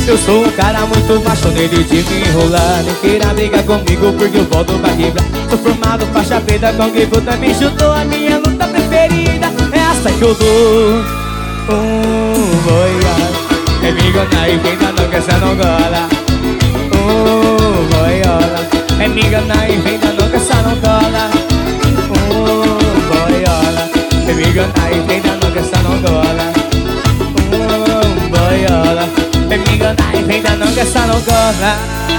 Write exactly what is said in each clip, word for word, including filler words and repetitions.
Eu sou um cara muito apaixonado de me enrolar. Nem queira brigar comigo porque eu volto pra quebrar. Sou formado faixa preta, com quem puta me chutou. A minha luta preferida é essa que eu dou. Um boiola, é me enganar e venda não que essa não gola. Um boiola, é me enganar e venda não que essa não gola. Um boiola, é me enganar e venda não que essa não gola. Um boiola, é me enganar e venda não que essa não gola.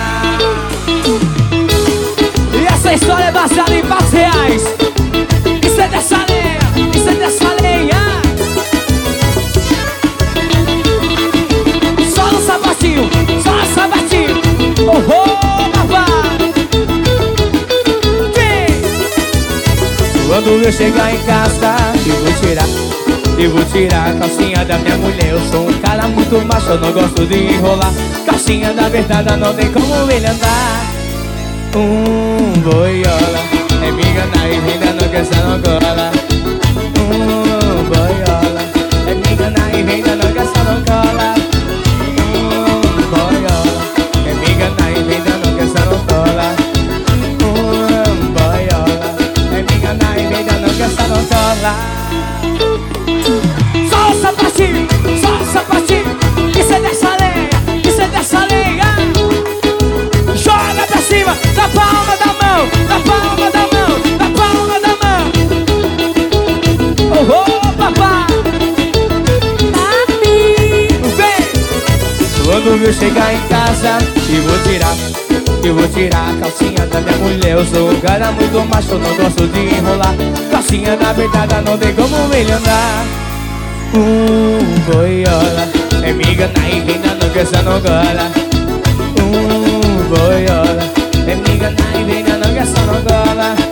E essa história é baseada em fatos reais. Isso é dessa lenha, isso é dessa lenha. Só no sapatinho, só no sapatinho. Oh, oh, papai. Quando eu chegar em casa, eu vou tirar, eu vou tirar a calcinha da minha mulher. Eu sou um cara muito macho, eu não gosto de enrolar. Calcinha da verdade, não tem como ele andar. Um boiola, é me enganar e venda não que essa não gola. Um boiola, é me enganar e venda não que essa não gola. Um boiola, é me enganar e venda não que essa não gola. Um boiola, é me enganar e venda não que essa não gola. Só o sapatinho, só o sapatinho. Isso é dessa lenha, isso é dessa lenha. Joga pra cima, na palma da mão, na palma da mão, na palma da mão. Oh, oh, papai. Papi. Vem. Quando eu chegar em casa, eu vou tirar, eu vou tirar a calcinha da minha mulher. Eu sou um cara muito macho, eu não gosto de enrolar. Calcinha na verdade, não tem como ele andar. Um boiola, é me enganar e venda não que essa não gola. Um boiola, é me enganar e venda não que essa não gola.